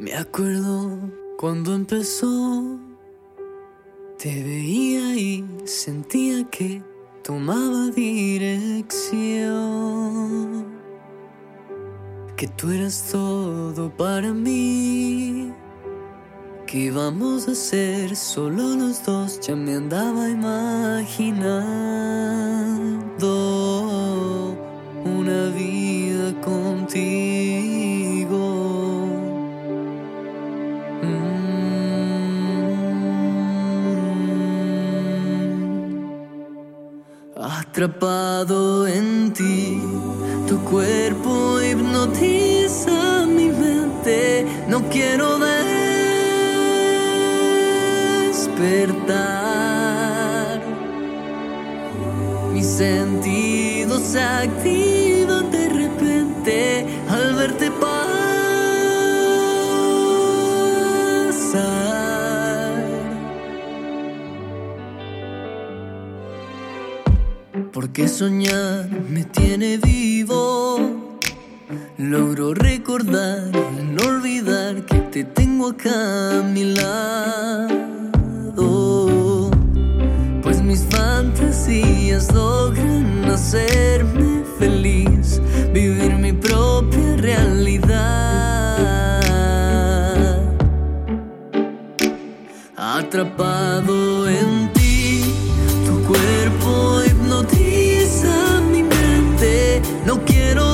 Me acuerdo cuando empezó, te veía y sentía que tomaba dirección, que tú eras todo para mí, que íbamos a ser solo los dos. Ya me andaba imaginando una vida contigo. Atrapado en ti, tu cuerpo hipnotiza mi mente. No quiero despertar, mis sentidos se activan de repente al verte pasar. Porque soñar me tiene vivo, logro recordar y no olvidar que te tengo acá a mi lado. Pues mis fantasías logran hacerme feliz, vivir mi propia realidad. Atrapado en ti, tu cuerpo hipnotiza mi mente. No quiero